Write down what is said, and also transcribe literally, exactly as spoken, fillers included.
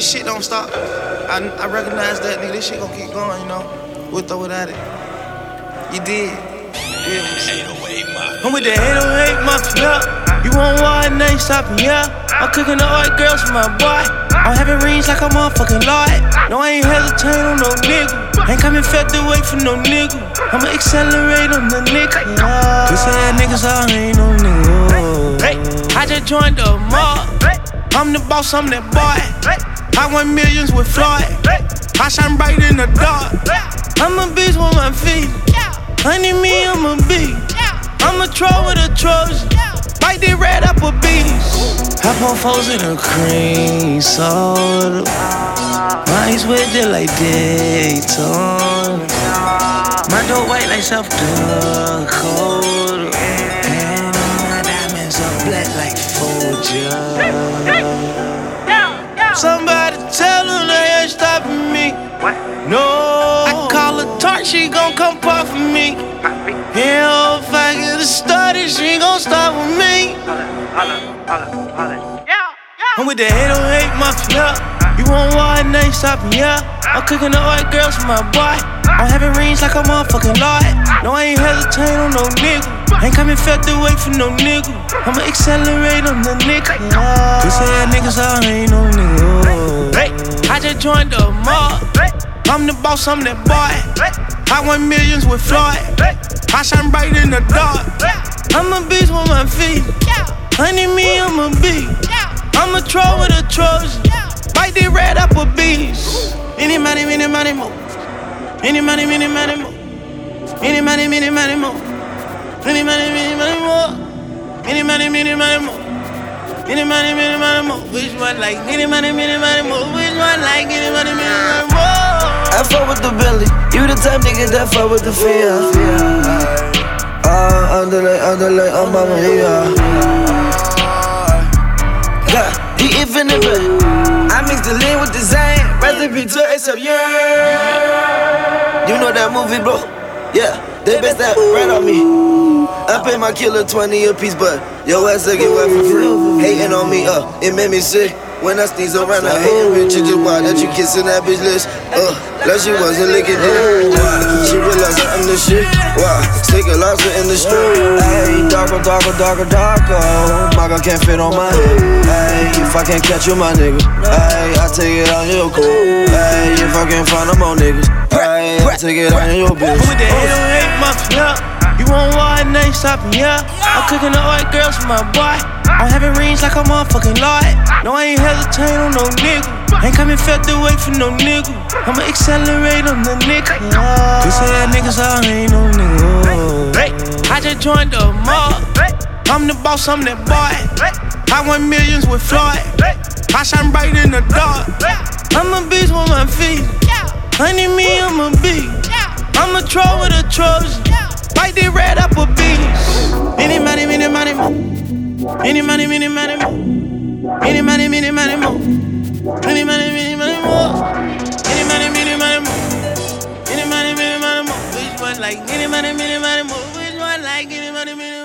this shit don't stop. I, I recognize that, nigga. This shit gon' keep going, you know, with or without it. You did. Yeah. I'm with the eight oh eight Mafia. You want war and they stopping, yeah. I'm cooking the white girls for my boy. I'm having rings like a motherfucking lord. No, I ain't hesitating on no nigga. Ain't coming fed to wait for no nigga. I'ma accelerate on the nigga. Yeah. Pussy ass niggas, I ain't no nigga. Hey, I just joined the mob. I'm the boss, I'm that boy. I won millions with Floyd. I shine bright in the dark. I'm a beast with my feet. Honey me, I'm a beast. I'm a troll with a Trojan. Bite the red apple beast. Hop on foes in a cream soda. Mine's with it like Daytona. My dope white like South Dakota. And my diamonds are black like Folger. Somebody tell them they ain't stopping me. No, I call her tart, she gon' come puff for me. Yeah, if I get it started, she gon' stop with me. I'm with the eight oh eight Mafia. You want war and they stopping, yeah. I'm cooking the white girls for my boy. I'm having rings like a motherfucking lord. No, I ain't hesitating on no nigga. Ain't coming fed to wait for no nigga. I'ma accelerate on the nigga. Yeah. Pussy ass niggas, I ain't no nigga. Hey, I just joined the mob. I'm the boss, I'm that boy. I won millions with Floyd. I shine bright in the dark. I'm a beast with my feet. Honey me, I'm a beast. I'm a troll with a Trojan. Bite the red apple beast. Any money, many money more. Any money, many money more. Any money, many money more. Any money, many money more. Any money, many money more. Any money, many money more. Which one like any money, many money more? Which one like any money, many money more? I fuck with the Billy. You the type nigga that fuck with the fear. Uh, underlay, underlay, I'm mama here. Yeah, he infinite, but I mix the lean with the Zane. Recipe to except yeah. You know that movie, bro? Yeah, they best that right on me. I pay my killer twenty a piece, but yo ass to get wet for free. Hating on me, uh, it made me sick. When I sneeze around, I hate a bitch. You just why that you kissing that bitch list. Uh, like she wasn't licking dick. Why? She realized I'm the shit. Why? Stick a lobster in the street. Ayy, darker, darker, darker, darker. My girl can't fit on my head. Ayy, if I can't catch you, my nigga. Ayy, I take it on your cool. Ayy, if I can't find them on niggas. Ayy, I take it on your bitch. With the eight oh eight Mafia. You want war and they stopping, yeah. I'm cooking the white girls for my boy. I'm having rings like a motherfucking lord. No, I ain't hesitating on no nigga. Ain't coming fed to wait for no nigga. I'ma accelerate on the nigga. Yeah. Pussy ass niggas, I ain't no nigga. Hey, I just joined the mob. I'm the boss, I'm that boy. I won millions with Floyd. I shine bright in the dark. I'm a beast with my feet. Honey me, I'm a beast. I'm a troll with a Trojan. Bite the red apple beast. Any money, many money more. Any money, many money more. Any money, many money more. Any money, many money more. Any money, many money more. Any money, many money more. Which one like any money, many money more? Which one like any money, many money more?